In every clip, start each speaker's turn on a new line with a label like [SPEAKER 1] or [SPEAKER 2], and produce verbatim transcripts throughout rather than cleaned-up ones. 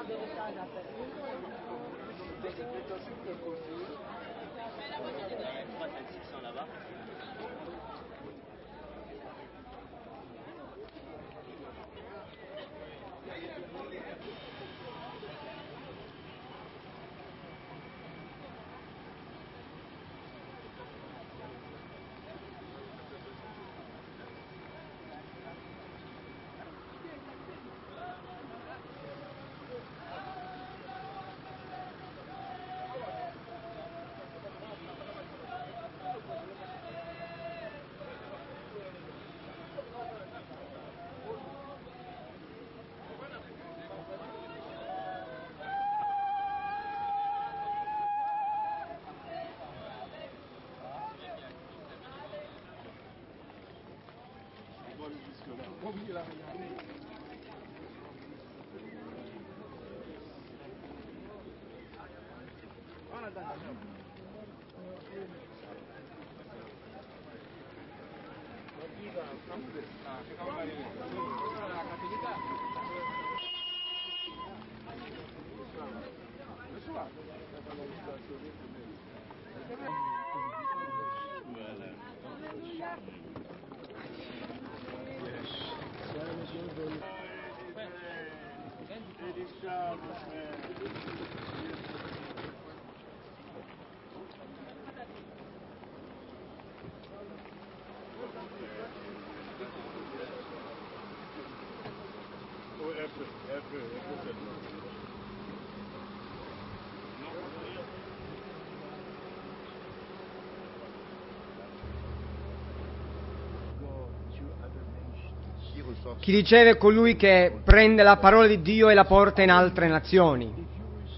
[SPEAKER 1] Chi riceve è colui che prende la parola di Dio e la porta in altre nazioni.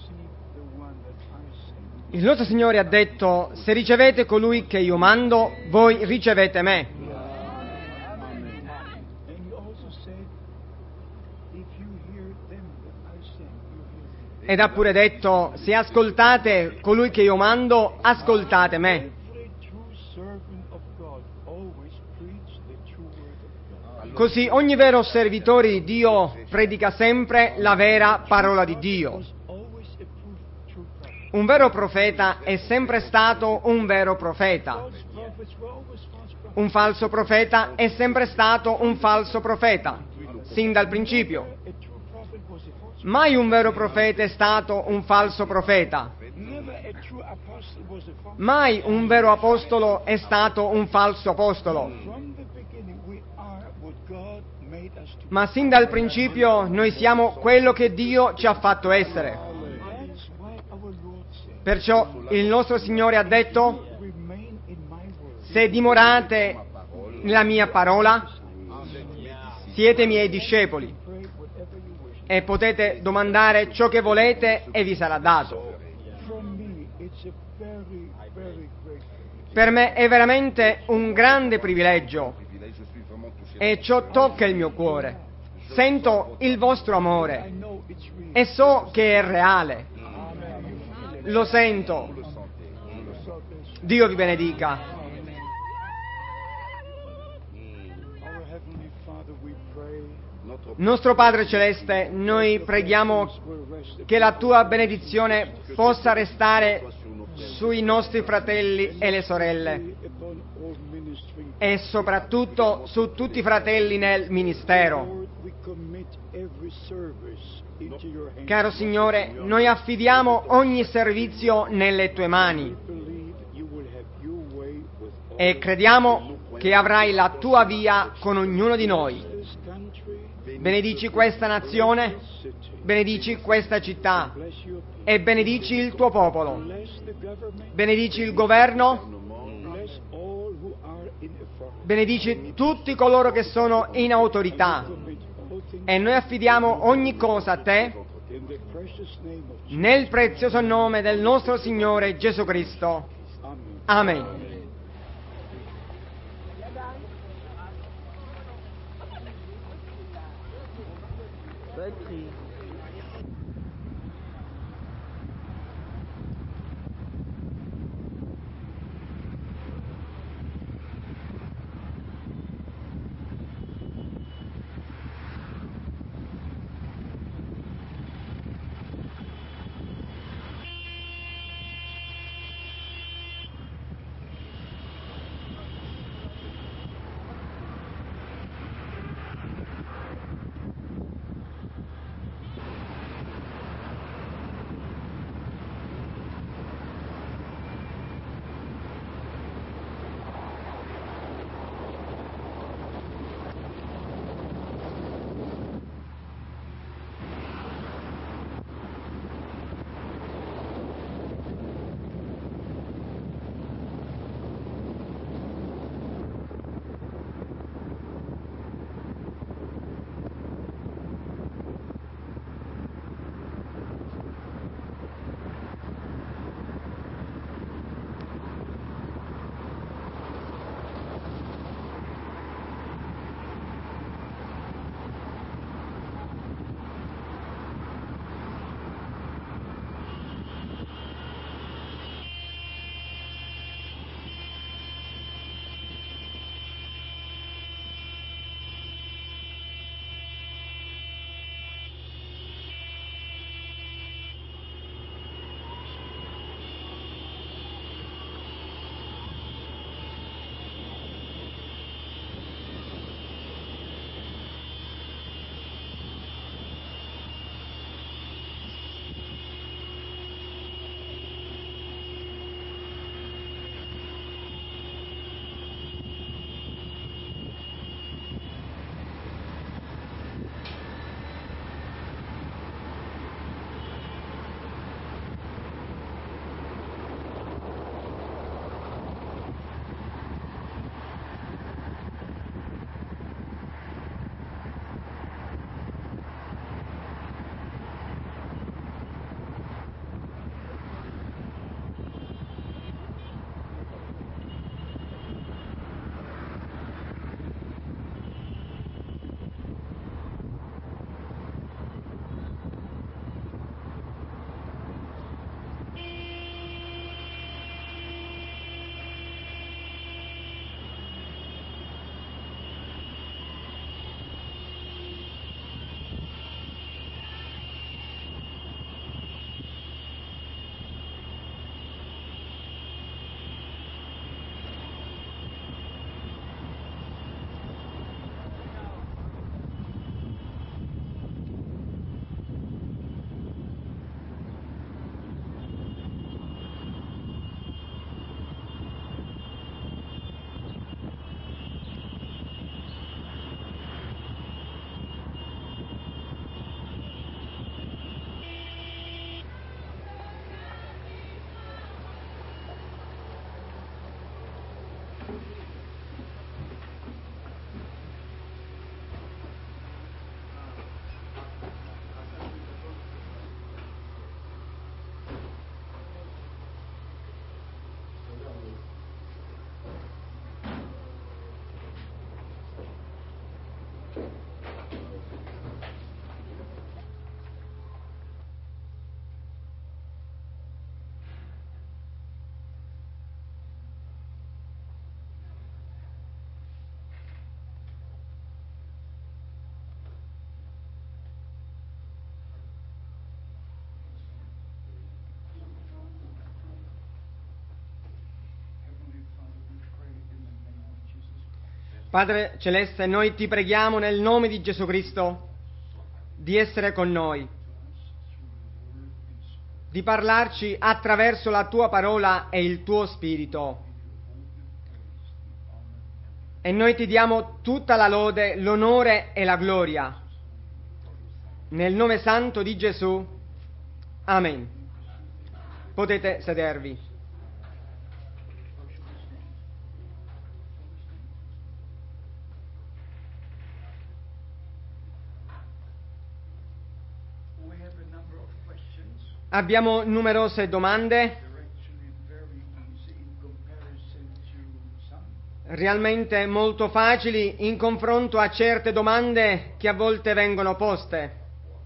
[SPEAKER 1] Il nostro Signore ha detto: se ricevete colui che io mando, voi ricevete me. Ed ha pure detto: se ascoltate colui che io mando, ascoltate me. Così ogni vero servitore di Dio predica sempre la vera parola di Dio. Un vero profeta è sempre stato un vero profeta. Un falso profeta è sempre stato un falso profeta, sin dal principio. Mai un vero profeta è stato un falso profeta. Mai un vero apostolo è stato un falso apostolo. Ma sin dal principio noi siamo quello che Dio ci ha fatto essere. Perciò il nostro Signore ha detto: se dimorate nella mia parola, siete miei discepoli e potete domandare ciò che volete e vi sarà dato. Per me è veramente un grande privilegio e ciò tocca il mio cuore. Sento il vostro amore e so che è reale. Lo sento. Dio vi benedica. Nostro Padre Celeste, noi preghiamo che la tua benedizione possa restare sui nostri fratelli e le sorelle e soprattutto su tutti i fratelli nel ministero. Caro Signore, noi affidiamo ogni servizio nelle tue mani e crediamo che avrai la tua via con ognuno di noi. Benedici questa nazione, benedici questa città e benedici il tuo popolo. Benedici il governo, benedici tutti coloro che sono in autorità e noi affidiamo ogni cosa a te nel prezioso nome del nostro Signore Gesù Cristo. Amen. Padre Celeste, noi ti preghiamo nel nome di Gesù Cristo di essere con noi, di parlarci attraverso la tua parola e il tuo spirito. E noi ti diamo tutta la lode, l'onore e la gloria. Nel nome santo di Gesù. Amen. Potete sedervi. Abbiamo numerose domande, realmente molto facili in confronto a certe domande che a volte vengono poste.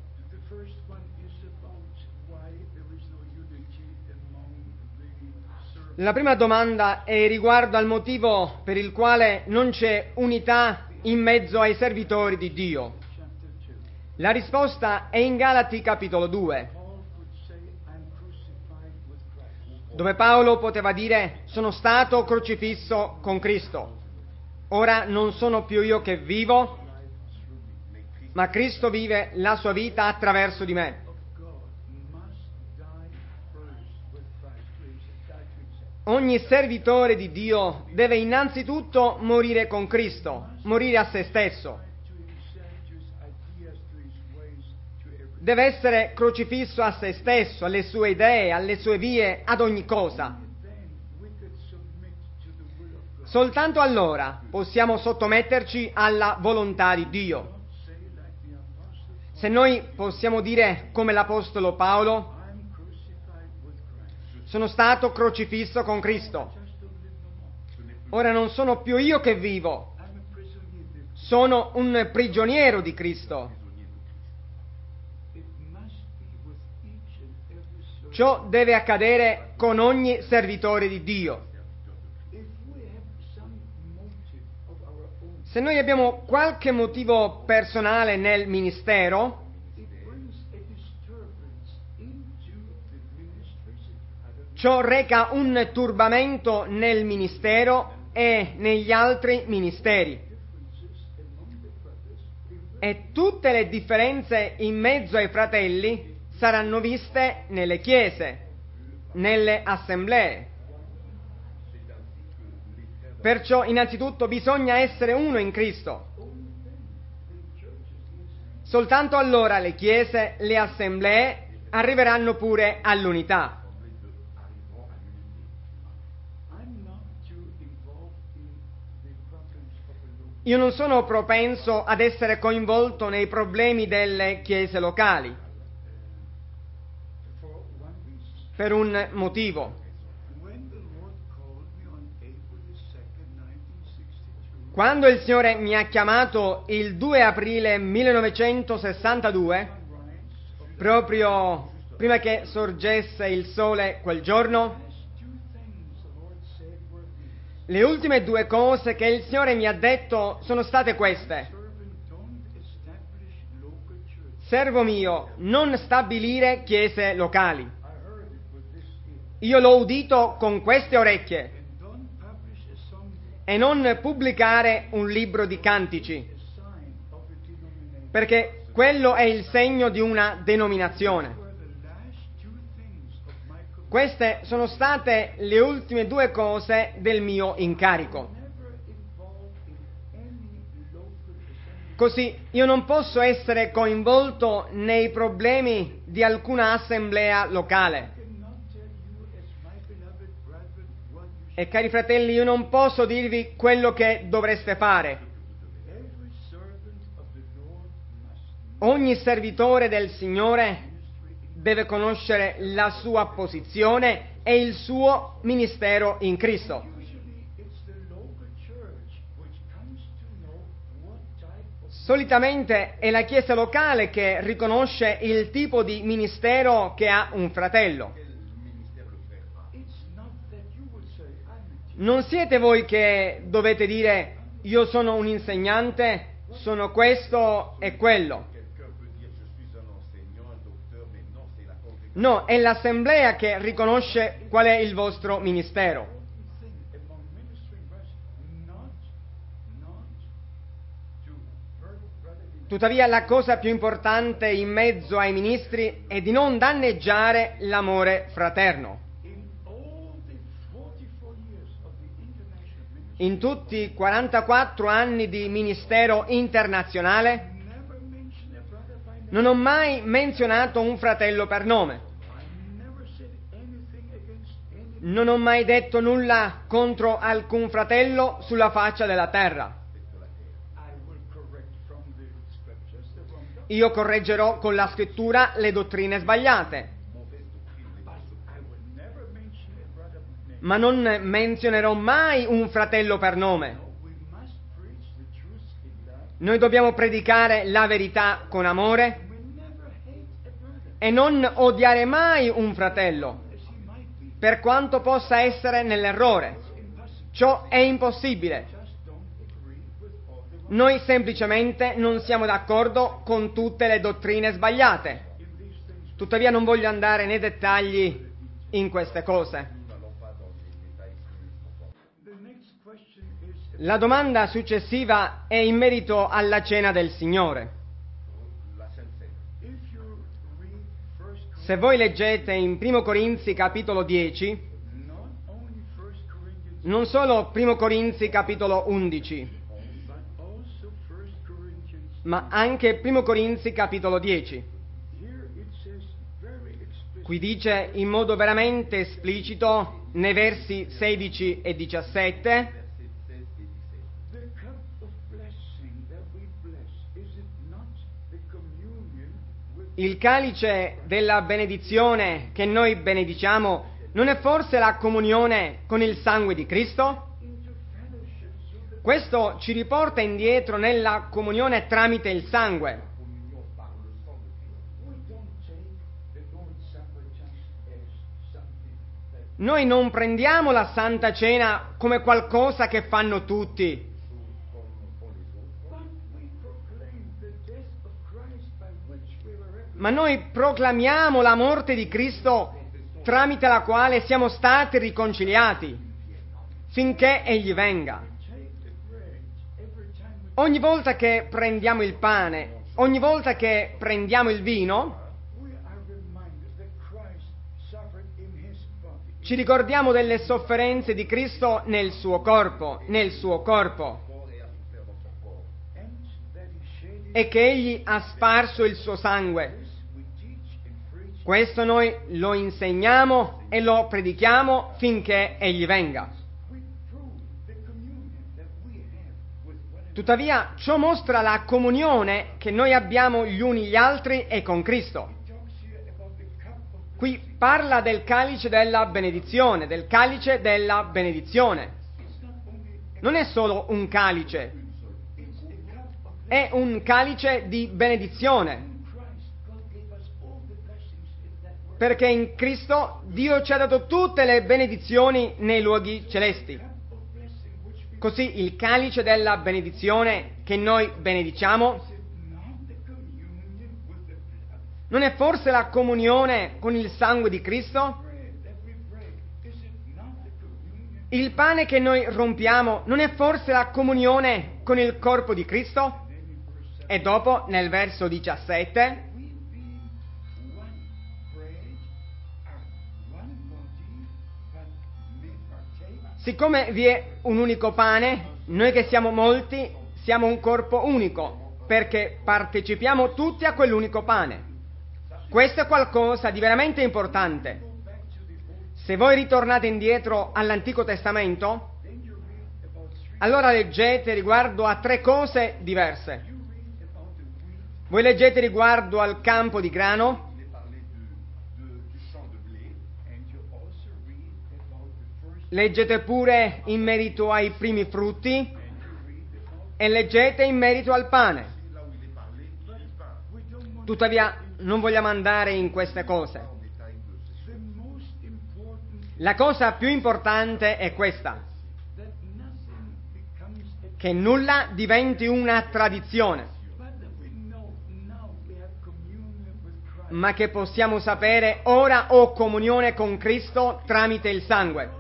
[SPEAKER 1] La prima domanda è riguardo al motivo per il quale non c'è unità in mezzo ai servitori di Dio. La risposta è in Galati capitolo due, dove Paolo poteva dire: sono stato crocifisso con Cristo. Ora non sono più io che vivo, ma Cristo vive la sua vita attraverso di me. Ogni servitore di Dio deve innanzitutto morire con Cristo, morire a se stesso. Deve essere crocifisso a se stesso, alle sue idee, alle sue vie, ad ogni cosa. Soltanto allora possiamo sottometterci alla volontà di Dio. Se noi possiamo dire come l'Apostolo Paolo: sono stato crocifisso con Cristo. Ora non sono più io che vivo, sono un prigioniero di Cristo. Ciò deve accadere con ogni servitore di Dio. Se noi abbiamo qualche motivo personale nel ministero, ciò reca un turbamento nel ministero e negli altri ministeri. E tutte le differenze in mezzo ai fratelli saranno viste nelle chiese, nelle assemblee. Perciò innanzitutto bisogna essere uno in Cristo. Soltanto allora le chiese, le assemblee arriveranno pure all'unità. Io non sono propenso ad essere coinvolto nei problemi delle chiese locali, per un motivo. Quando il Signore mi ha chiamato il due aprile millenovecentosessantadue, proprio prima che sorgesse il sole quel giorno, le ultime due cose che il Signore mi ha detto sono state queste: servo mio, non stabilire chiese locali. Io l'ho udito con queste orecchie. E non pubblicare un libro di cantici, perché quello è il segno di una denominazione. Queste sono state le ultime due cose del mio incarico. Così io non posso essere coinvolto nei problemi di alcuna assemblea locale. E cari fratelli, io non posso dirvi quello che dovreste fare. Ogni servitore del Signore deve conoscere la sua posizione e il suo ministero in Cristo. Solitamente è la chiesa locale che riconosce il tipo di ministero che ha un fratello. Non siete voi che dovete dire: io sono un insegnante, sono questo e quello. No, è l'assemblea che riconosce qual è il vostro ministero. Tuttavia la cosa più importante in mezzo ai ministri è di non danneggiare l'amore fraterno. In tutti i quarantaquattro anni di ministero internazionale non ho mai menzionato un fratello per nome. Non ho mai detto nulla contro alcun fratello sulla faccia della terra. Io correggerò con la scrittura le dottrine sbagliate, ma non menzionerò mai un fratello per nome. Noi dobbiamo predicare la verità con amore e non odiare mai un fratello, per quanto possa essere nell'errore. Ciò è impossibile. Noi semplicemente non siamo d'accordo con tutte le dottrine sbagliate. Tuttavia non voglio andare nei dettagli in queste cose. La domanda successiva è in merito alla cena del Signore. Se voi leggete in Primo Corinzi capitolo dieci, non solo Primo Corinzi capitolo undici, ma anche Primo Corinzi capitolo dieci. Qui dice in modo veramente esplicito nei versi sedici e diciassette: il calice della benedizione che noi benediciamo non è forse la comunione con il sangue di Cristo? Questo ci riporta indietro nella comunione tramite il sangue. Noi non prendiamo la Santa Cena come qualcosa che fanno tutti. Ma noi proclamiamo la morte di Cristo tramite la quale siamo stati riconciliati, finché Egli venga. Ogni volta che prendiamo il pane, ogni volta che prendiamo il vino, ci ricordiamo delle sofferenze di Cristo nel suo corpo, nel suo corpo, e che Egli ha sparso il suo sangue. Questo noi lo insegniamo e lo predichiamo finché Egli venga. Tuttavia, ciò mostra la comunione che noi abbiamo gli uni gli altri e con Cristo. Qui parla del calice della benedizione, del calice della benedizione. Non è solo un calice, è un calice di benedizione. Perché in Cristo Dio ci ha dato tutte le benedizioni nei luoghi celesti. Così il calice della benedizione che noi benediciamo non è forse la comunione con il sangue di Cristo? Il pane che noi rompiamo non è forse la comunione con il corpo di Cristo? E dopo, nel verso diciassette, siccome vi è un unico pane, noi che siamo molti siamo un corpo unico, perché partecipiamo tutti a quell'unico pane. Questo è qualcosa di veramente importante. Se voi ritornate indietro all'Antico Testamento, allora leggete riguardo a tre cose diverse. Voi leggete riguardo al campo di grano, leggete pure in merito ai primi frutti e leggete in merito al pane. Tuttavia non vogliamo andare in queste cose. La cosa più importante è questa: che nulla diventi una tradizione, ma che possiamo sapere ora ho comunione con Cristo tramite il sangue.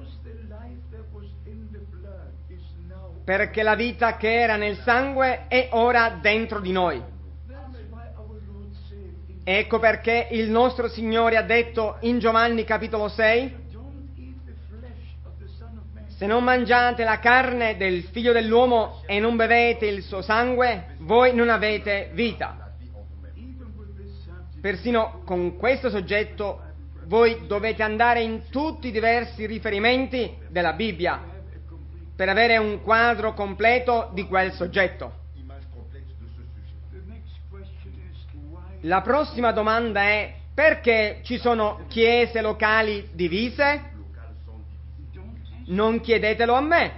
[SPEAKER 1] Perché la vita che era nel sangue è ora dentro di noi. Ecco perché il nostro Signore ha detto in Giovanni capitolo sei: se non mangiate la carne del Figlio dell'uomo e non bevete il suo sangue, voi non avete vita. Persino con questo soggetto voi dovete andare in tutti i diversi riferimenti della Bibbia per avere un quadro completo di quel soggetto. La prossima domanda è: perché ci sono chiese locali divise? Non chiedetelo a me.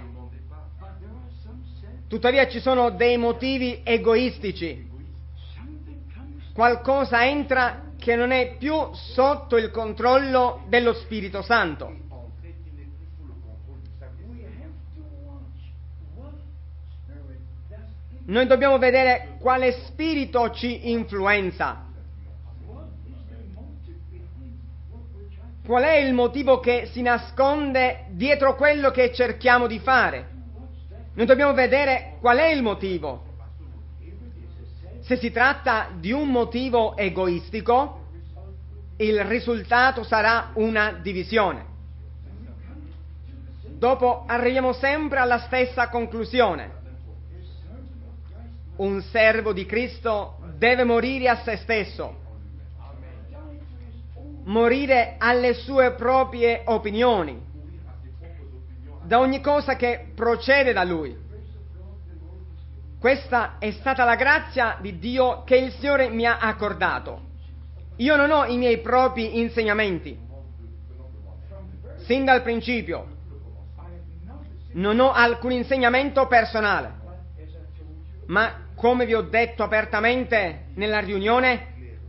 [SPEAKER 1] Tuttavia ci sono dei motivi egoistici. Qualcosa entra che non è più sotto il controllo dello Spirito Santo. Noi dobbiamo vedere quale spirito ci influenza. Qual è il motivo che si nasconde dietro quello che cerchiamo di fare? Noi dobbiamo vedere qual è il motivo. Se si tratta di un motivo egoistico, il risultato sarà una divisione. Dopo arriviamo sempre alla stessa conclusione. Un servo di Cristo deve morire a se stesso, morire alle sue proprie opinioni, da ogni cosa che procede da lui. Questa è stata la grazia di Dio che il Signore mi ha accordato. Io non ho i miei propri insegnamenti. Sin dal principio non ho alcun insegnamento personale, ma come vi ho detto apertamente nella riunione,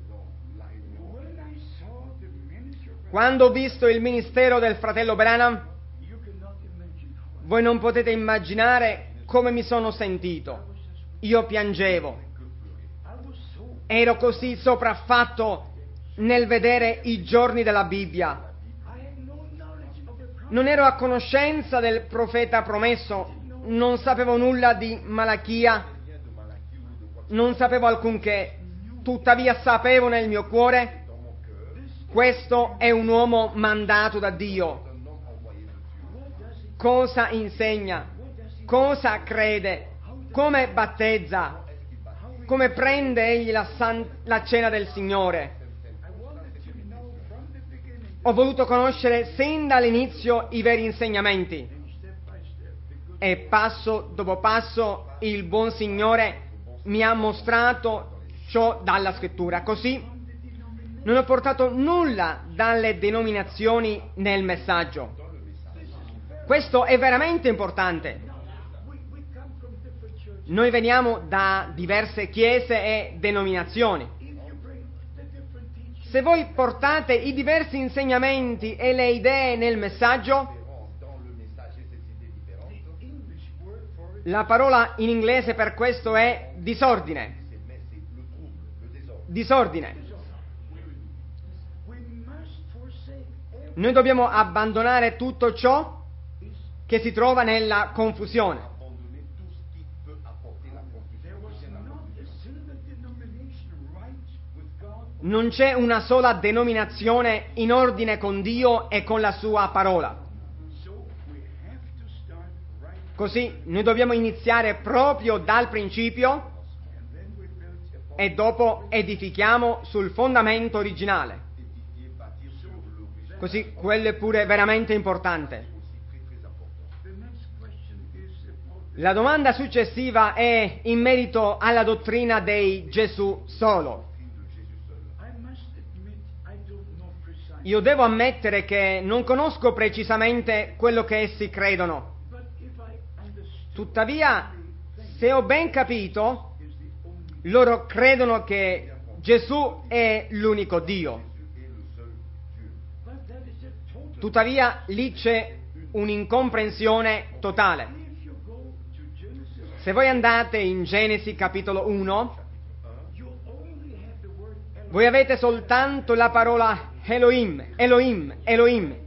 [SPEAKER 1] quando ho visto il ministero del fratello Branham, voi non potete immaginare come mi sono sentito. Io piangevo. Ero così sopraffatto nel vedere i giorni della Bibbia. Non ero a conoscenza del profeta promesso, non sapevo nulla di Malachia, non sapevo alcunché. Tuttavia sapevo nel mio cuore: questo è un uomo mandato da Dio. Cosa insegna? Cosa crede? Come battezza? Come prende egli la, san- la cena del Signore? Ho voluto conoscere sin dall'inizio i veri insegnamenti e passo dopo passo il buon Signore mi ha mostrato ciò dalla Scrittura. Così non ho portato nulla dalle denominazioni nel messaggio. Questo è veramente importante. Noi veniamo da diverse chiese e denominazioni. Se voi portate i diversi insegnamenti e le idee nel messaggio, la parola in inglese per questo è disordine. Disordine. Noi dobbiamo abbandonare tutto ciò che si trova nella confusione. Non c'è una sola denominazione in ordine con Dio e con la sua parola. Così noi dobbiamo iniziare proprio dal principio e dopo edifichiamo sul fondamento originale. Così quello è pure veramente importante. La domanda successiva è in merito alla dottrina dei Gesù solo. Io devo ammettere che non conosco precisamente quello che essi credono. Tuttavia, se ho ben capito, loro credono che Gesù è l'unico Dio. Tuttavia, lì c'è un'incomprensione totale. Se voi andate in Genesi capitolo uno, voi avete soltanto la parola Elohim, Elohim, Elohim,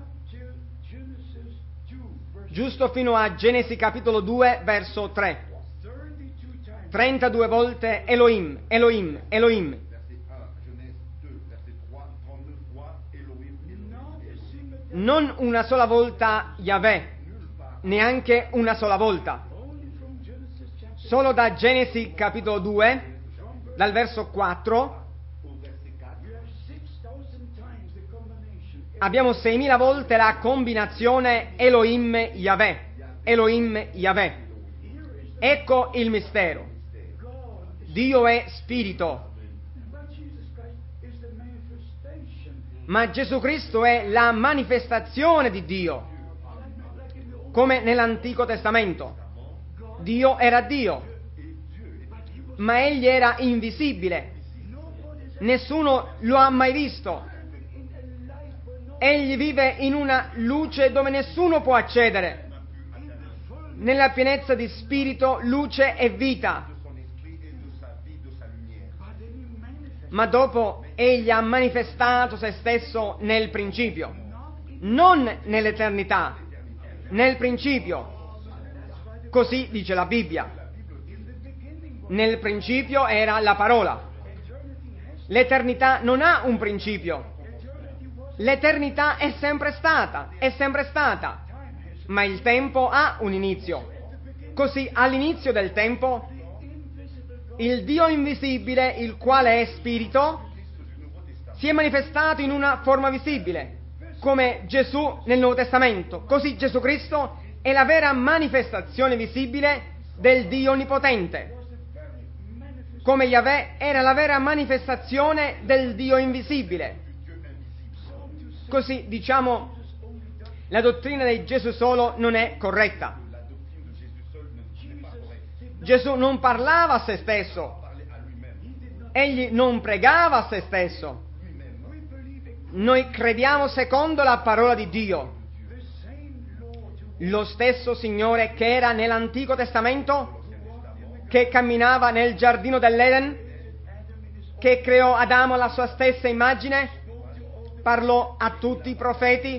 [SPEAKER 1] giusto fino a Genesi capitolo due, verso tre. trentadue volte Elohim, Elohim, Elohim. non una sola volta Yahweh, neanche una sola volta. Solo da Genesi capitolo due, dal verso quattro, abbiamo seimila volte la combinazione Elohim-Yahweh, Elohim-Yahweh. Ecco il mistero. Dio è spirito, ma Gesù Cristo è la manifestazione di Dio, come nell'Antico Testamento. Dio era Dio, ma Egli era invisibile. Nessuno lo ha mai visto. Egli vive in una luce dove nessuno può accedere. Nella pienezza di spirito, luce e vita. Ma dopo Egli ha manifestato se stesso nel principio, non nell'eternità, nel principio. Così dice la Bibbia. Nel principio era la parola. L'eternità non ha un principio. L'eternità è sempre stata, è sempre stata, ma il tempo ha un inizio. Così all'inizio del tempo, il Dio invisibile, il quale è spirito, si è manifestato in una forma visibile, come Gesù nel Nuovo Testamento. Così Gesù Cristo è la vera manifestazione visibile del Dio Onnipotente, come Yahweh era la vera manifestazione del Dio invisibile. Così, diciamo, la dottrina di Gesù solo non è corretta. Gesù non parlava a se stesso, egli non pregava a se stesso. Noi crediamo secondo la parola di Dio. Lo stesso Signore che era nell'Antico Testamento, che camminava nel giardino dell'Eden, che creò Adamo alla sua stessa immagine, parlò a tutti i profeti,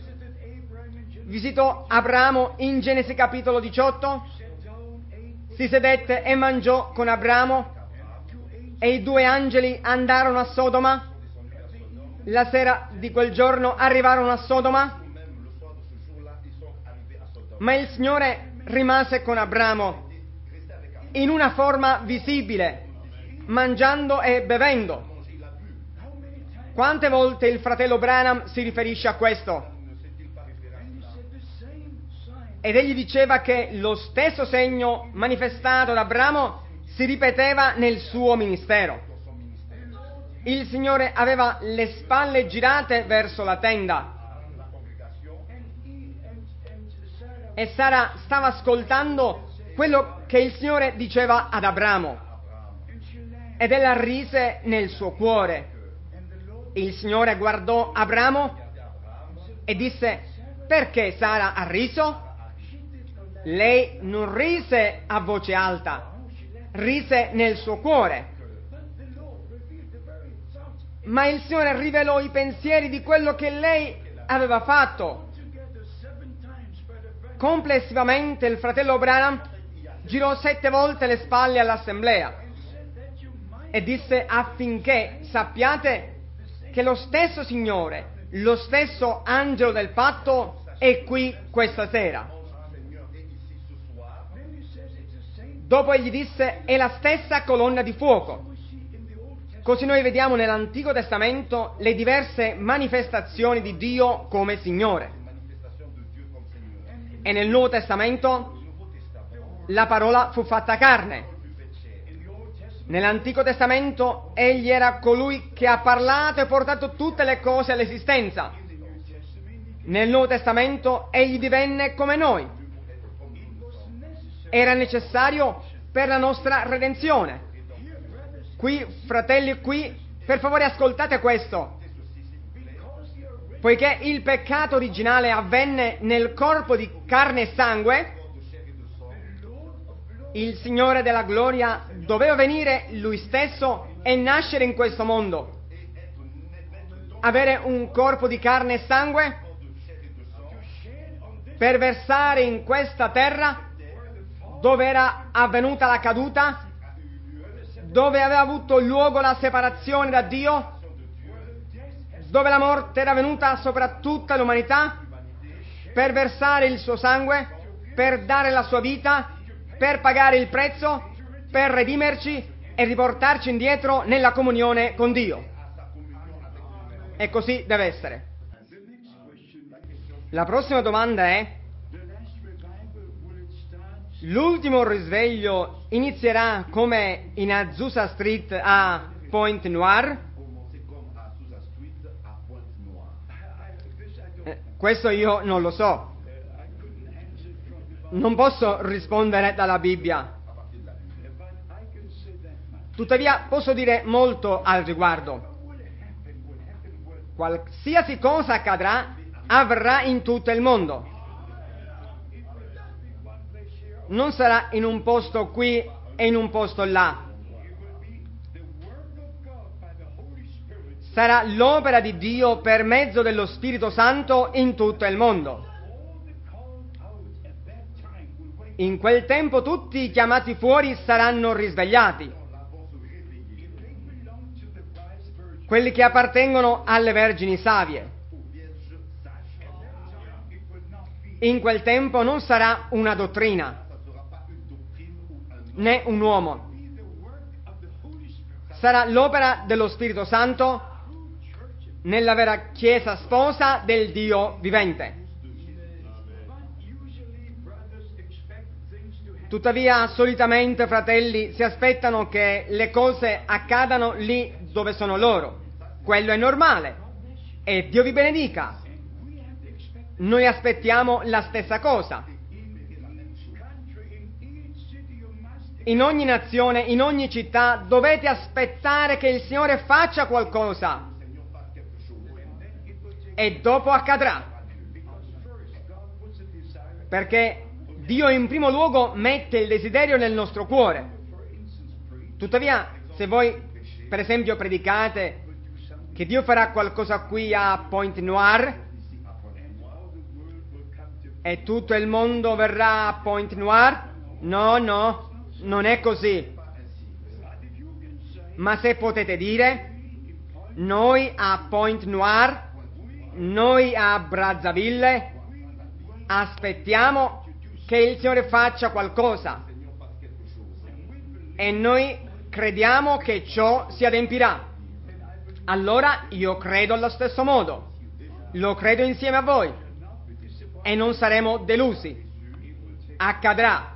[SPEAKER 1] visitò Abramo in Genesi capitolo diciotto, si sedette e mangiò con Abramo, e i due angeli andarono a Sodoma. La sera di quel giorno arrivarono a Sodoma, ma il Signore rimase con Abramo in una forma visibile, mangiando e bevendo. Quante volte il fratello Branham si riferisce a questo? Ed egli diceva che lo stesso segno manifestato da Abramo si ripeteva nel suo ministero. Il Signore aveva le spalle girate verso la tenda e Sara stava ascoltando quello che il Signore diceva ad Abramo, ed ella rise nel suo cuore. Il Signore guardò Abramo e disse: perché Sara ha riso? Lei non rise a voce alta, rise nel suo cuore. Ma il Signore rivelò i pensieri di quello che lei aveva fatto. Complessivamente il fratello Branham girò sette volte le spalle all'assemblea e disse: affinché sappiate che lo stesso Signore, lo stesso angelo del patto è qui questa sera. Dopo egli disse: è la stessa colonna di fuoco. Così noi vediamo nell'Antico Testamento le diverse manifestazioni di Dio come Signore. E nel Nuovo Testamento la parola fu fatta carne. Nell'Antico Testamento egli era colui che ha parlato e portato tutte le cose all'esistenza. Nel Nuovo Testamento egli divenne come noi. Era necessario per la nostra redenzione. Qui, fratelli, qui, per favore ascoltate questo. Poiché il peccato originale avvenne nel corpo di carne e sangue, il Signore della gloria doveva venire Lui stesso e nascere in questo mondo. Avere un corpo di carne e sangue per versare in questa terra dove era avvenuta la caduta, dove aveva avuto luogo la separazione da Dio, dove la morte era venuta sopra tutta l'umanità per versare il suo sangue, per dare la sua vita, per pagare il prezzo, per redimerci e riportarci indietro nella comunione con Dio. E così deve essere. La prossima domanda è: l'ultimo risveglio inizierà come in Azusa Street a Pointe Noire? Eh, questo io non lo so. Non posso rispondere dalla Bibbia. Tuttavia posso dire molto al riguardo. Qualsiasi cosa accadrà, avverrà in tutto il mondo. Non sarà in un posto qui e in un posto là. Sarà l'opera di Dio per mezzo dello Spirito Santo in tutto il mondo. In quel tempo tutti i chiamati fuori saranno risvegliati. Quelli che appartengono alle vergini savie. In quel tempo non sarà una dottrina, né un uomo. Sarà l'opera dello Spirito Santo nella vera Chiesa sposa del Dio vivente. Tuttavia, solitamente, fratelli, si aspettano che le cose accadano lì dove sono loro. Quello è normale. E Dio vi benedica. Noi aspettiamo la stessa cosa. In ogni nazione, in ogni città, dovete aspettare che il Signore faccia qualcosa. E dopo accadrà. Perché Dio in primo luogo mette il desiderio nel nostro cuore. Tuttavia, se voi, per esempio, predicate che Dio farà qualcosa qui a Pointe Noire e tutto il mondo verrà a Pointe Noire, no, no, non è così. Ma se potete dire, noi a Pointe Noire, noi a Brazzaville, aspettiamo che il Signore faccia qualcosa e noi crediamo che ciò si adempirà. Allora io credo allo stesso modo, lo credo insieme a voi e non saremo delusi. Accadrà,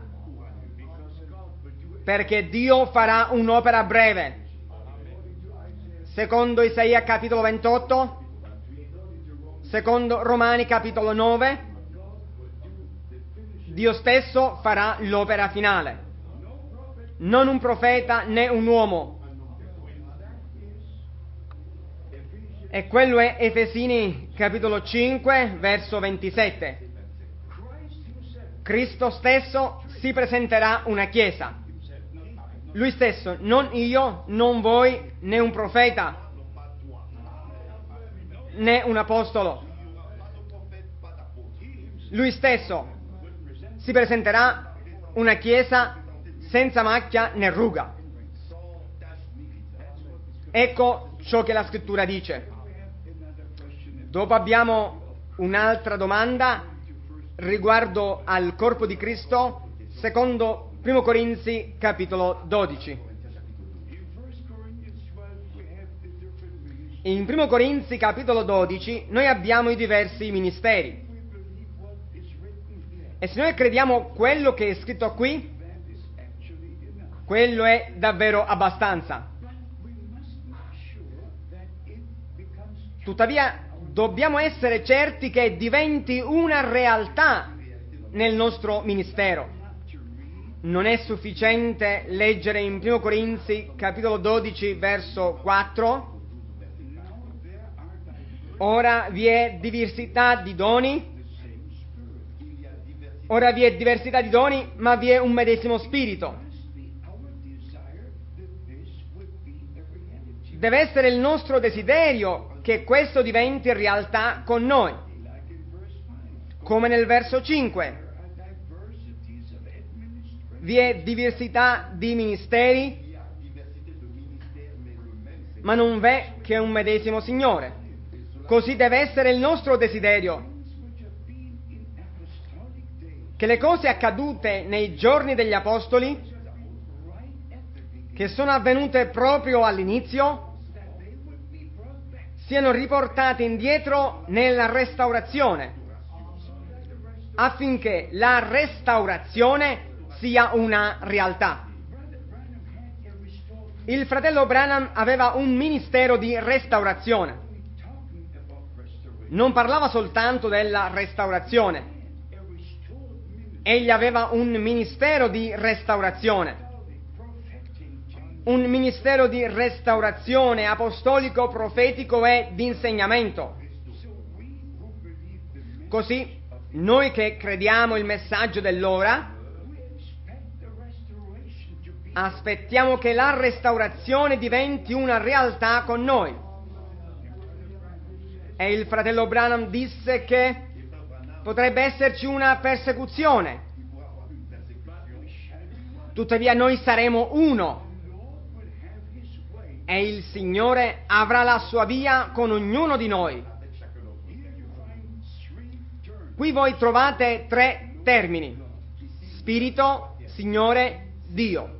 [SPEAKER 1] perché Dio farà un'opera breve. Secondo Isaia capitolo ventotto, secondo Romani capitolo nove, Dio stesso farà l'opera finale. Non un profeta né un uomo. E quello è Efesini capitolo cinque, verso ventisette. Cristo stesso si presenterà una chiesa. Lui stesso, non io, non voi, né un profeta, né un apostolo. Lui stesso si presenterà una chiesa senza macchia né ruga. Ecco ciò che la scrittura dice. Dopo abbiamo un'altra domanda riguardo al corpo di Cristo, secondo Primo Corinzi capitolo dodici. In Primo Corinzi capitolo dodici noi abbiamo i diversi ministeri. E se noi crediamo quello che è scritto qui, quello è davvero abbastanza. Tuttavia, dobbiamo essere certi che diventi una realtà nel nostro ministero. Non è sufficiente leggere in Primo Corinzi capitolo dodici verso quattro. Ora vi è diversità di doni. Ora vi è diversità di doni, ma vi è un medesimo spirito. Deve essere il nostro desiderio che questo diventi realtà con noi. Come nel verso cinque. Vi è diversità di ministeri, ma non v'è che un medesimo Signore. Così deve essere il nostro desiderio, che le cose accadute nei giorni degli Apostoli, che sono avvenute proprio all'inizio, siano riportate indietro nella restaurazione, affinché la restaurazione sia una realtà. Il fratello Branham aveva un ministero di restaurazione. Non parlava soltanto della restaurazione. Egli aveva un ministero di restaurazione. Un ministero di restaurazione apostolico, profetico e di insegnamento. Così, noi che crediamo il messaggio dell'ora, aspettiamo che la restaurazione diventi una realtà con noi. E il fratello Branham disse che potrebbe esserci una persecuzione. Tuttavia noi saremo uno. E il Signore avrà la sua via con ognuno di noi. Qui voi trovate tre termini: Spirito, Signore, Dio.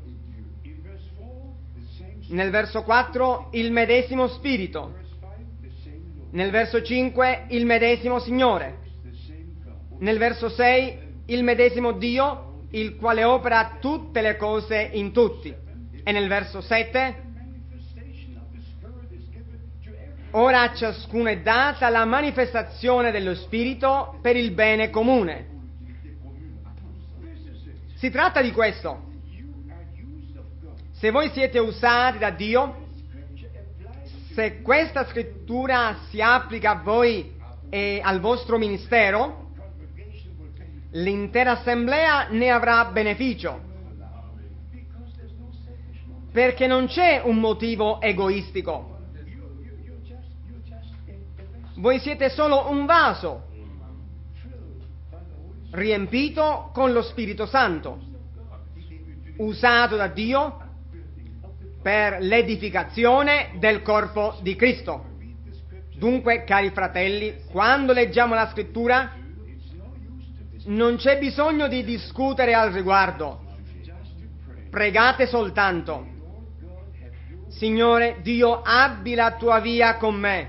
[SPEAKER 1] Nel verso quattro il medesimo Spirito. Nel verso cinque il medesimo Signore. Nel verso sei il medesimo Dio, il quale opera tutte le cose in tutti. E nel verso sette: ora a ciascuno è data la manifestazione dello Spirito per il bene comune. Si tratta di questo. Se voi siete usati da Dio, se questa scrittura si applica a voi e al vostro ministero, l'intera assemblea ne avrà beneficio. Perché non c'è un motivo egoistico. Voi siete solo un vaso riempito con lo Spirito Santo, usato da Dio per l'edificazione del corpo di Cristo. Dunque, cari fratelli, quando leggiamo la scrittura non c'è bisogno di discutere al riguardo. Pregate soltanto: Signore Dio, abbi la tua via con me.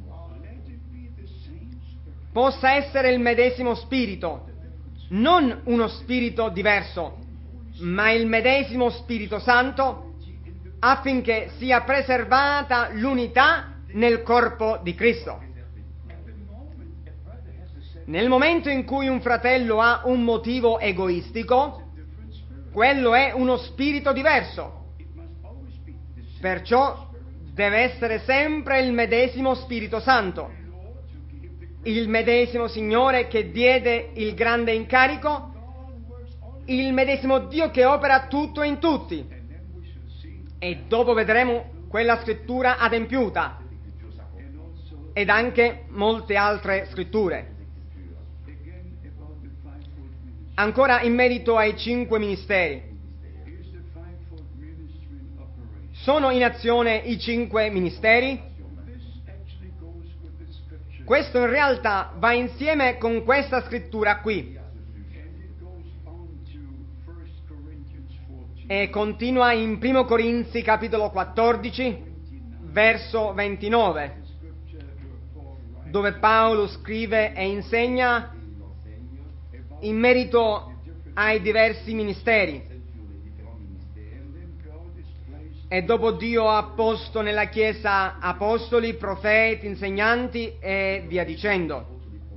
[SPEAKER 1] Possa essere il medesimo Spirito, non uno spirito diverso, ma il medesimo Spirito Santo, affinché sia preservata l'unità nel corpo di Cristo. Nel momento in cui un fratello ha un motivo egoistico, quello è uno spirito diverso. Perciò deve essere sempre il medesimo Spirito Santo, il medesimo Signore che diede il grande incarico, il medesimo Dio che opera tutto in tutti. E dopo vedremo quella scrittura adempiuta ed anche molte altre scritture. Ancora in merito ai cinque ministeri. Sono in azione i cinque ministeri? Questo in realtà va insieme con questa scrittura qui. E continua in Primo Corinzi capitolo quattordici, verso ventinove, dove Paolo scrive e insegna in merito ai diversi ministeri. E dopo Dio ha posto nella Chiesa apostoli, profeti, insegnanti e via dicendo.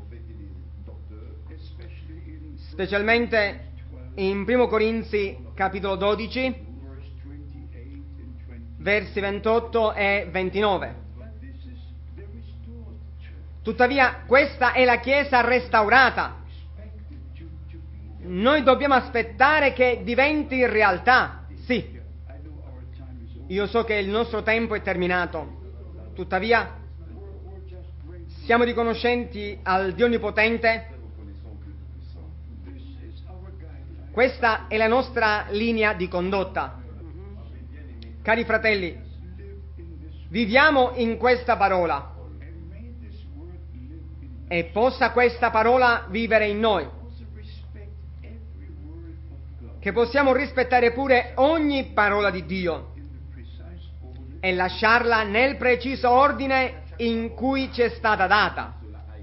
[SPEAKER 1] Specialmente in Primo Corinzi capitolo dodici, versi ventotto e ventinove. Tuttavia questa è la Chiesa restaurata. Noi dobbiamo aspettare che diventi realtà, sì. Io so che il nostro tempo è terminato, tuttavia siamo riconoscenti al Dio Onnipotente. Questa è la nostra linea di condotta. Cari fratelli, viviamo in questa parola e possa questa parola vivere in noi, che possiamo rispettare pure ogni parola di Dio e lasciarla nel preciso ordine in cui ci è stata data.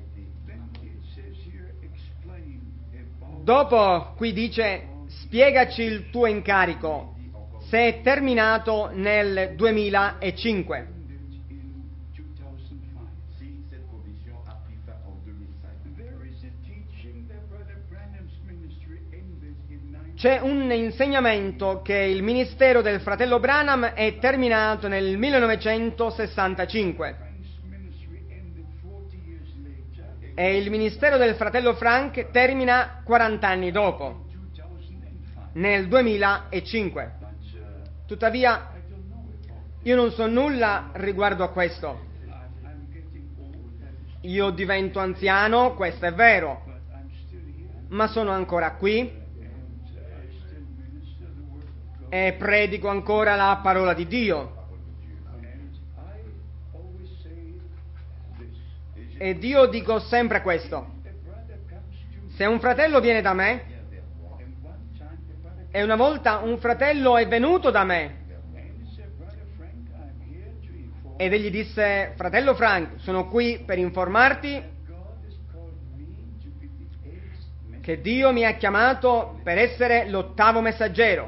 [SPEAKER 1] Dopo qui dice: spiegaci il tuo incarico, se è terminato nel duemilacinque. C'è un insegnamento che il ministero del fratello Branham è terminato nel millenovecentosessantacinque e il ministero del fratello Frank termina quaranta anni dopo, nel duemilacinque. Tuttavia, io non so nulla riguardo a questo. Io divento anziano, questo è vero, ma sono ancora qui e predico ancora la parola di Dio. Ed io dico sempre questo: se un fratello viene da me, e una volta un fratello è venuto da me ed egli disse: fratello Frank, sono qui per informarti che Dio mi ha chiamato per essere l'ottavo messaggero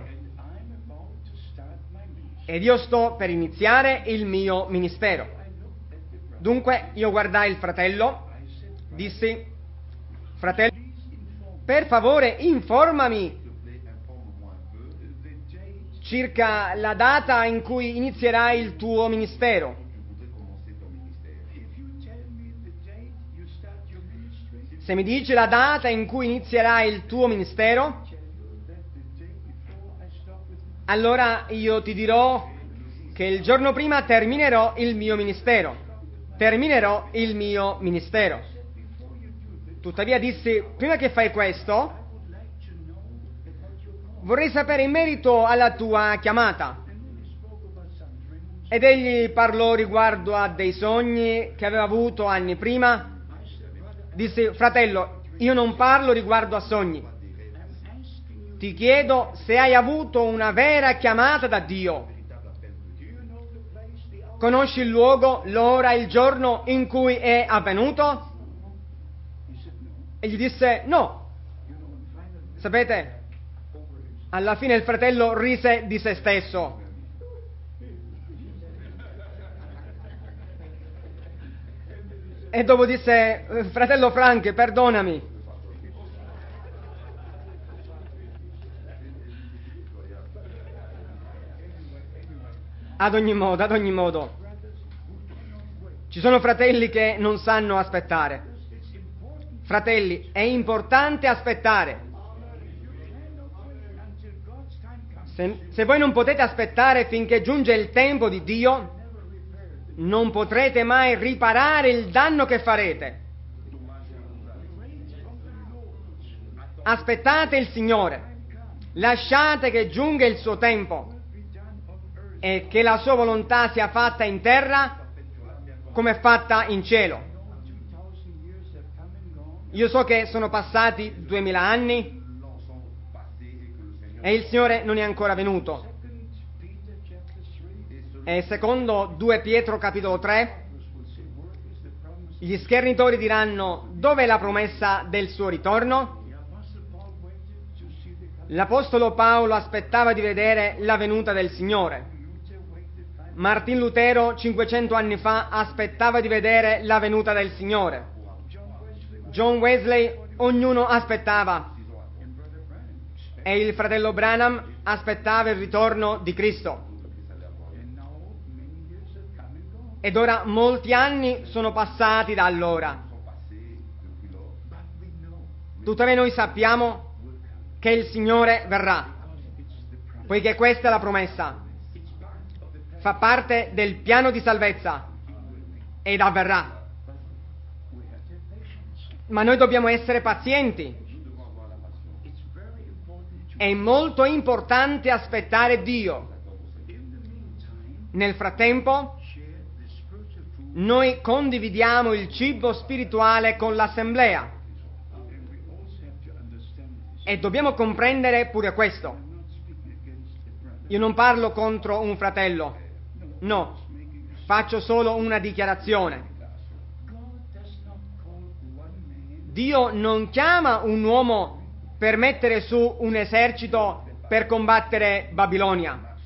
[SPEAKER 1] ed io sto per iniziare il mio ministero. Dunque io guardai il fratello, dissi: fratello, per favore informami circa la data in cui inizierai il tuo ministero. Se mi dici la data in cui inizierai il tuo ministero, allora io ti dirò che il giorno prima terminerò il mio ministero. Terminerò il mio ministero. Tuttavia dissi: prima che fai questo, vorrei sapere in merito alla tua chiamata. Ed egli parlò riguardo a dei sogni che aveva avuto anni prima. Dissi: fratello, io non parlo riguardo a sogni. Ti chiedo se hai avuto una vera chiamata da Dio. Conosci il luogo, l'ora, il giorno in cui è avvenuto? E gli disse: no. Sapete, alla fine il fratello rise di se stesso. E dopo disse: fratello Frank, perdonami. Ad ogni modo, ad ogni modo, ci sono fratelli che non sanno aspettare. Fratelli, è importante aspettare. Se, se voi non potete aspettare finché giunge il tempo di Dio, non potrete mai riparare il danno che farete. Aspettate il Signore, lasciate che giunga il suo tempo e che la sua volontà sia fatta in terra come è fatta in cielo. Io so che sono passati duemila anni e il Signore non è ancora venuto. E secondo due Pietro capitolo tre, gli schernitori diranno: dov'è la promessa del suo ritorno? L'Apostolo Paolo aspettava di vedere la venuta del Signore. Martin Lutero cinquecento anni fa aspettava di vedere la venuta del Signore. John Wesley, ognuno aspettava. E il fratello Branham aspettava il ritorno di Cristo. Ed ora molti anni sono passati da allora. Tuttavia noi sappiamo che il Signore verrà, poiché questa è la promessa. Fa parte del piano di salvezza ed avverrà. Ma noi dobbiamo essere pazienti. È molto importante aspettare Dio. Nel frattempo, noi condividiamo il cibo spirituale con l'assemblea. E dobbiamo comprendere pure questo. Io non parlo contro un fratello, no, faccio solo una dichiarazione. Dio non chiama un uomo per mettere su un esercito per combattere Babilonia.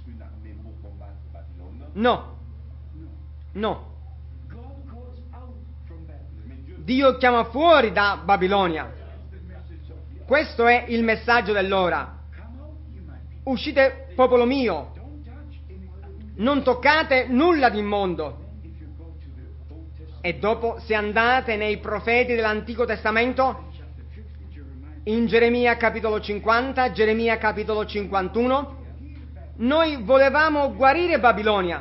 [SPEAKER 1] No, no. Dio chiama fuori da Babilonia. Questo è il messaggio dell'ora. Uscite, popolo mio, non toccate nulla di immondo. E dopo, se andate nei profeti dell'Antico Testamento, in Geremia capitolo cinquanta, Geremia capitolo cinquantuno, noi volevamo guarire Babilonia,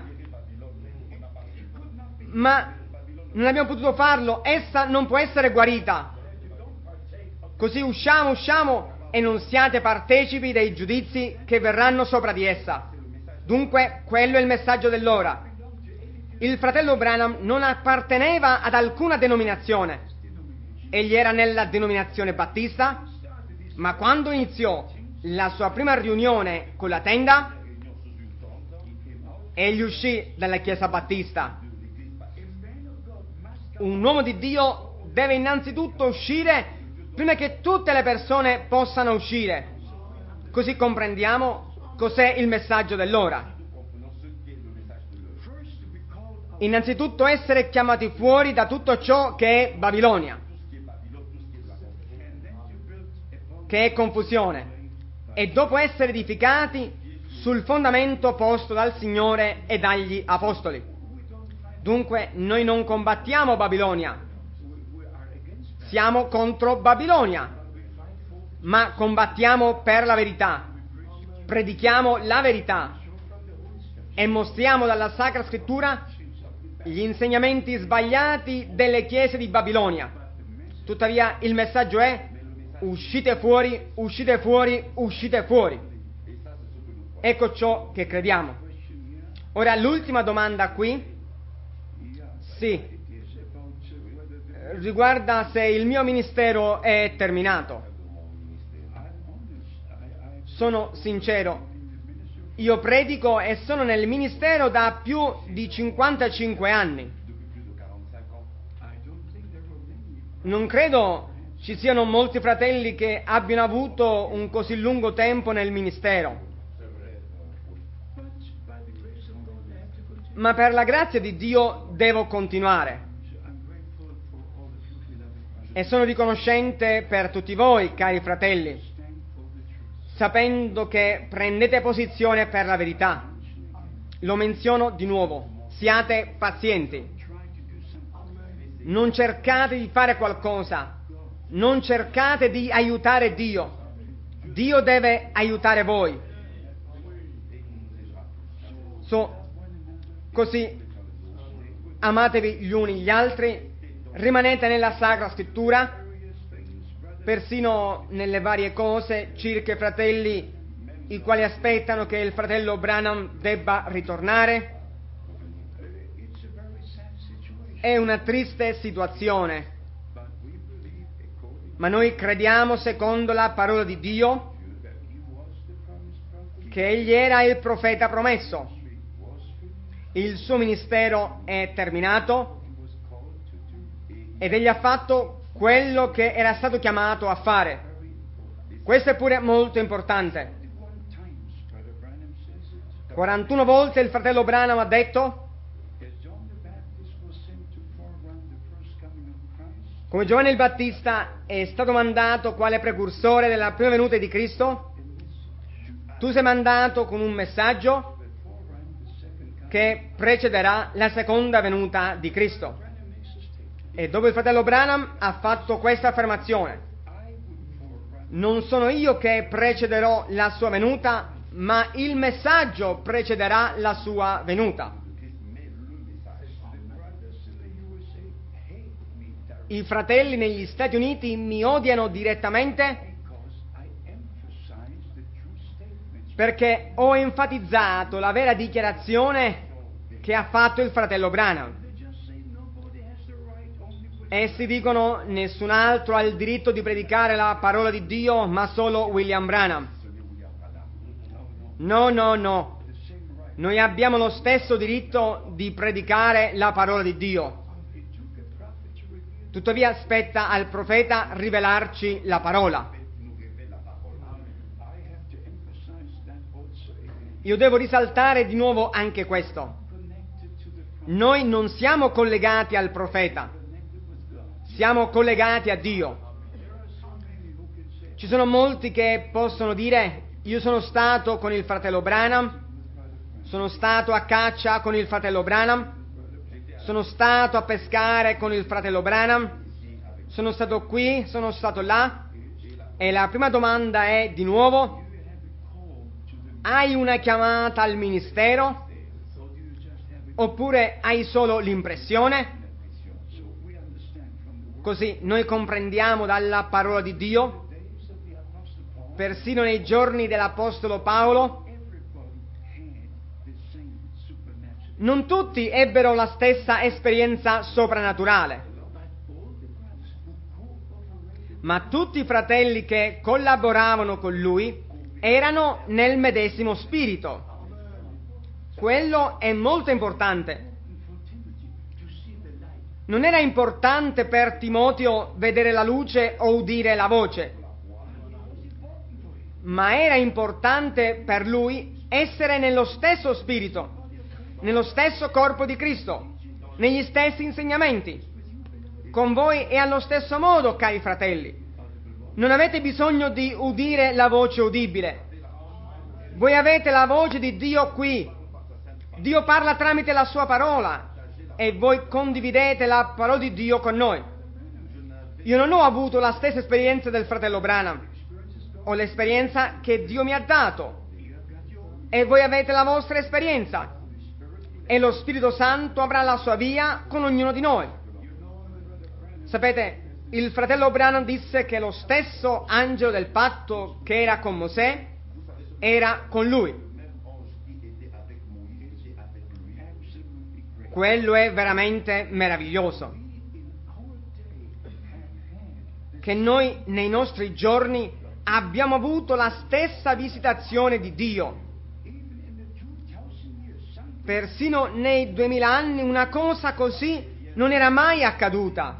[SPEAKER 1] ma non abbiamo potuto farlo, essa non può essere guarita. Così usciamo, usciamo e non siate partecipi dei giudizi che verranno sopra di essa. Dunque, quello è il messaggio dell'ora. Il fratello Branham non apparteneva ad alcuna denominazione. Egli era nella denominazione battista, ma quando iniziò la sua prima riunione con la tenda, egli uscì dalla chiesa battista. Un uomo di Dio deve innanzitutto uscire prima che tutte le persone possano uscire. Così comprendiamo cos'è il messaggio dell'ora. Innanzitutto essere chiamati fuori da tutto ciò che è Babilonia, che è confusione, e dopo essere edificati sul fondamento posto dal Signore e dagli Apostoli. Dunque noi non combattiamo Babilonia, siamo contro Babilonia, ma combattiamo per la verità, predichiamo la verità e mostriamo dalla Sacra Scrittura gli insegnamenti sbagliati delle chiese di Babilonia. Tuttavia il messaggio è: uscite fuori, uscite fuori, uscite fuori. Ecco ciò che crediamo. Ora l'ultima domanda qui, sì, riguarda se il mio ministero è terminato. Sono sincero, io predico e sono nel ministero da più di cinquantacinque anni. Non credo ci siano molti fratelli che abbiano avuto un così lungo tempo nel ministero. Ma per la grazia di Dio devo continuare. E sono riconoscente per tutti voi, cari fratelli, sapendo che prendete posizione per la verità. Lo menziono di nuovo: siate pazienti. Non cercate di fare qualcosa, non cercate di aiutare Dio. Dio deve aiutare voi. So, così amatevi gli uni gli altri, rimanete nella Sacra Scrittura, persino nelle varie cose circa i fratelli i quali aspettano che il fratello Branham debba ritornare. È una triste situazione, ma noi crediamo secondo la parola di Dio che egli era il profeta promesso. Il suo ministero è terminato ed egli ha fatto quello che era stato chiamato a fare. Questo è pure molto importante. quarantuno volte il fratello Branham ha detto: come Giovanni il Battista è stato mandato quale precursore della prima venuta di Cristo, tu sei mandato con un messaggio che precederà la seconda venuta di Cristo. E dopo il fratello Branham ha fatto questa affermazione: non sono io che precederò la sua venuta, ma il messaggio precederà la sua venuta. I fratelli negli Stati Uniti mi odiano direttamente perché ho enfatizzato la vera dichiarazione che ha fatto il fratello Branham. Essi dicono: nessun altro ha il diritto di predicare la parola di Dio, ma solo William Branham. No, no, no. Noi abbiamo lo stesso diritto di predicare la parola di Dio. Tuttavia spetta al profeta rivelarci la parola. Io devo risaltare di nuovo anche questo. Noi non siamo collegati al profeta, siamo collegati a Dio. Ci sono molti che possono dire: io sono stato con il fratello Branham, sono stato a caccia con il fratello Branham, sono stato a pescare con il fratello Branham, sono stato qui, sono stato là. E la prima domanda è di nuovo: hai una chiamata al ministero? Oppure hai solo l'impressione? Così noi comprendiamo dalla parola di Dio, persino nei giorni dell'Apostolo Paolo, non tutti ebbero la stessa esperienza soprannaturale, ma tutti i fratelli che collaboravano con lui erano nel medesimo spirito. Quello è molto importante. Non era importante per Timoteo vedere la luce o udire la voce, ma era importante per lui essere nello stesso spirito, nello stesso corpo di Cristo, negli stessi insegnamenti. Con voi è allo stesso modo, cari fratelli. Non avete bisogno di udire la voce udibile. Voi avete la voce di Dio qui. Dio parla tramite la sua parola e voi condividete la parola di Dio con noi. Io non ho avuto la stessa esperienza del fratello Branham, ho l'esperienza che Dio mi ha dato e voi avete la vostra esperienza e lo Spirito Santo avrà la sua via con ognuno di noi. Sapete, il fratello Branham disse che lo stesso angelo del patto che era con Mosè era con lui. Quello è veramente meraviglioso. Che noi nei nostri giorni abbiamo avuto la stessa visitazione di Dio. Persino nei duemila anni una cosa così non era mai accaduta.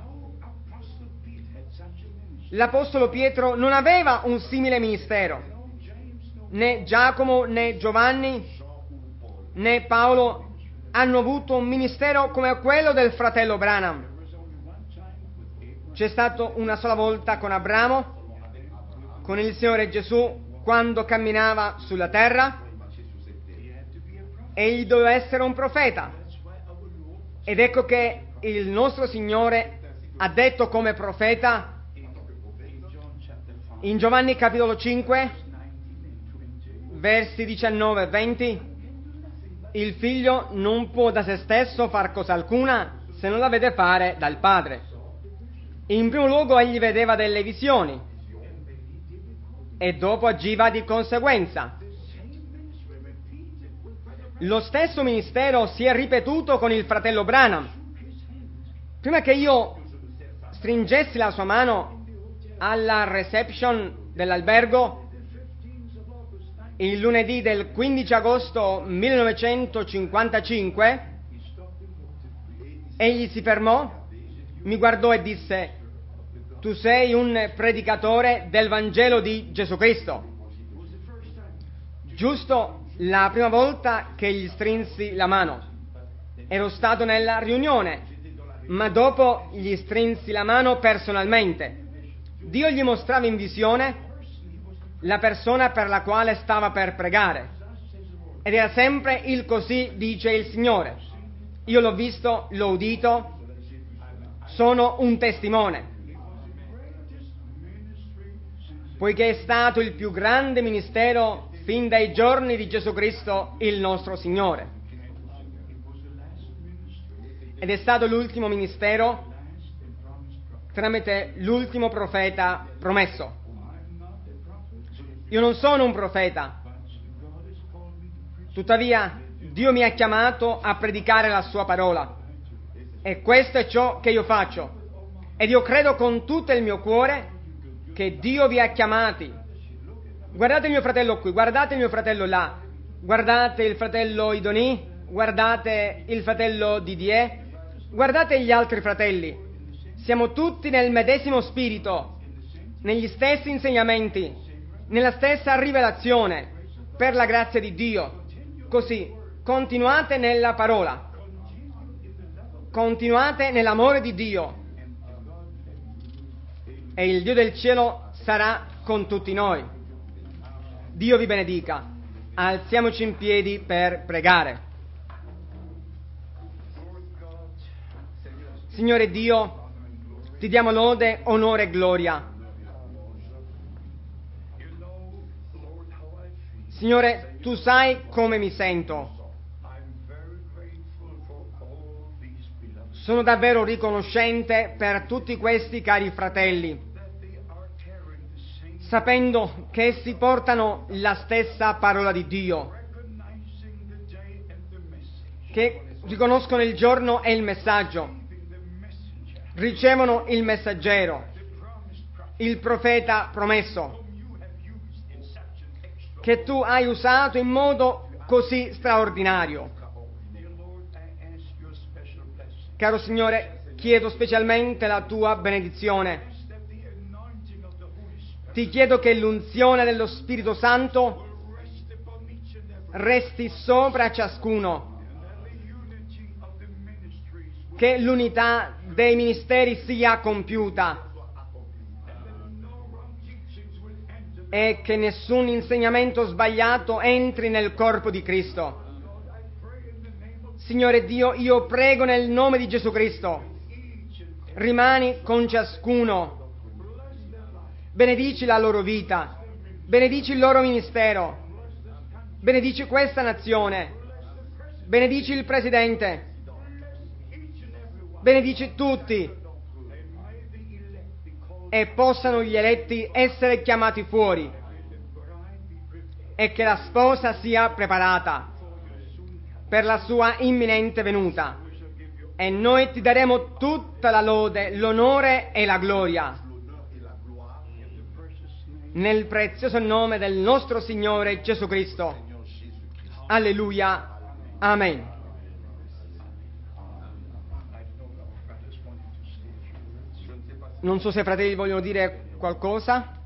[SPEAKER 1] L'Apostolo Pietro non aveva un simile ministero. Né Giacomo, né Giovanni, né Paolo hanno avuto un ministero come quello del fratello Branham. C'è stato una sola volta con Abramo, con il Signore Gesù, quando camminava sulla terra. Egli doveva essere un profeta. Ed ecco che il nostro Signore ha detto come profeta in Giovanni capitolo cinque, versi diciannove e venti, il figlio non può da se stesso far cosa alcuna se non la vede fare dal padre. In primo luogo egli vedeva delle visioni e dopo agiva di conseguenza. Lo stesso ministero si è ripetuto con il fratello Branham. Prima che io stringessi la sua mano alla reception dell'albergo il lunedì del quindici agosto millenovecentocinquantacinque, egli si fermò, mi guardò e disse: tu sei un predicatore del Vangelo di Gesù Cristo. Giusto la prima volta che gli strinsi la mano. Ero stato nella riunione, ma dopo gli strinsi la mano personalmente. Dio gli mostrava in visione la persona per la quale stava per pregare. Ed era sempre il così dice il Signore. Io l'ho visto, l'ho udito, sono un testimone. Poiché è stato il più grande ministero fin dai giorni di Gesù Cristo, il nostro Signore. Ed è stato l'ultimo ministero tramite l'ultimo profeta promesso. Io non sono un profeta, tuttavia Dio mi ha chiamato a predicare la sua parola e questo è ciò che io faccio. Ed io credo con tutto il mio cuore che Dio vi ha chiamati. Guardate il mio fratello qui, guardate il mio fratello là, guardate il fratello Idoni, guardate il fratello Didier, guardate gli altri fratelli. Siamo tutti nel medesimo spirito, negli stessi insegnamenti, nella stessa rivelazione, per la grazia di Dio. Così, continuate nella parola, continuate nell'amore di Dio, e il Dio del cielo sarà con tutti noi. Dio vi benedica. Alziamoci in piedi per pregare. Signore Dio, ti diamo lode, onore e gloria. Signore, tu sai come mi sento. Sono davvero riconoscente per tutti questi cari fratelli, sapendo che essi portano la stessa parola di Dio, che riconoscono il giorno e il messaggio, ricevono il messaggero, il profeta promesso, che tu hai usato in modo così straordinario. Caro Signore, chiedo specialmente la tua benedizione. Ti chiedo che l'unzione dello Spirito Santo resti sopra ciascuno, che l'unità dei ministeri sia compiuta e che nessun insegnamento sbagliato entri nel corpo di Cristo. Signore Dio, io prego nel nome di Gesù Cristo, rimani con ciascuno, benedici la loro vita, benedici il loro ministero, benedici questa nazione, benedici il Presidente, benedici tutti, e possano gli eletti essere chiamati fuori e che la sposa sia preparata per la sua imminente venuta, e noi ti daremo tutta la lode, l'onore e la gloria nel prezioso nome del nostro Signore Gesù Cristo. Alleluia. Amen. Non so se i fratelli vogliono dire qualcosa.